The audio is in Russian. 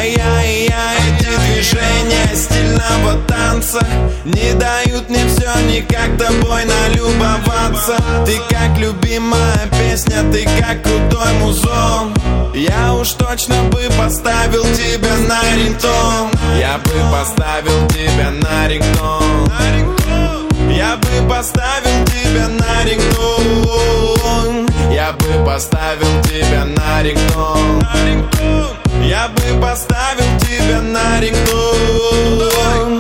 Эти движения стильного танца не дают мне все никак тобой налюбоваться. Ты как любимая песня, ты как крутой музон. Я уж точно бы поставил тебя на рингтон. Я бы поставил тебя на рингтон. Я бы поставил тебя на рингтон. Я бы поставил тебя на рингтон. Я бы поставил тебя на рингтон.